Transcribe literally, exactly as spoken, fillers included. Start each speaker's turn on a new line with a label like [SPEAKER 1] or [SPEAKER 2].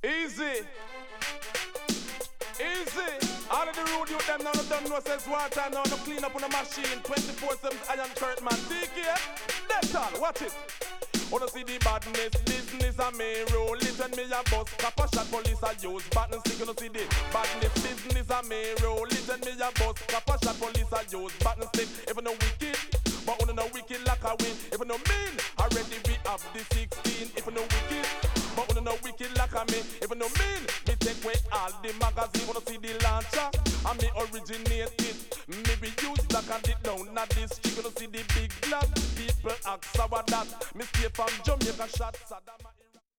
[SPEAKER 1] Easy. Easy. All of the road you them now don't know says water now no clean up on the machine. twenty-four seven iron curtain man. Take care. That's all. Watch it. Wanna see the badness, business a me roll it when me a bus. Cap a shot police a use button stick. You know see the badness, business a me roll it when me a bus. Cap a shot police a use button stick. If you no wicked, but you no wicked like a win. If you no mean, already we have the sixteen. If you no wicked, but you no wicked like a me. If you no mean, me take away all the magazine. Wanna see the launcher, and me originate it. Me be used like a did down at this street. You know see the big glass. People ask how that. Me stay from Jamaica shot Saddam.